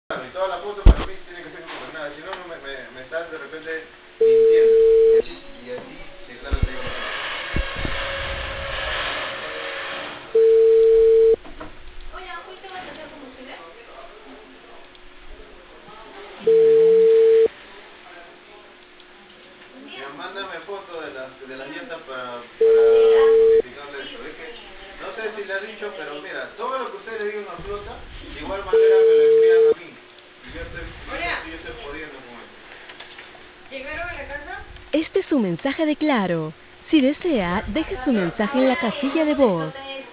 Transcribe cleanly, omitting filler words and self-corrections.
Y toda la foto para mí tiene que ser como nada, si no, me estás de repente mintiendo. Y así de claro te digo. Oye, ¿hoy te vas a hacer combustible? Mira, mándame foto de las llantas para Ah, notificarle sí, eso. Es que sí. no sé si le ha dicho, pero mira, todo lo que ustedes le digan a flota, de igual manera me lo envían a mí. Y Hola, yo estoy jodiendo con eso. ¿llegaron a la casa? Este es su mensaje de Claro. Si desea, deje su mensaje en la casilla de voz.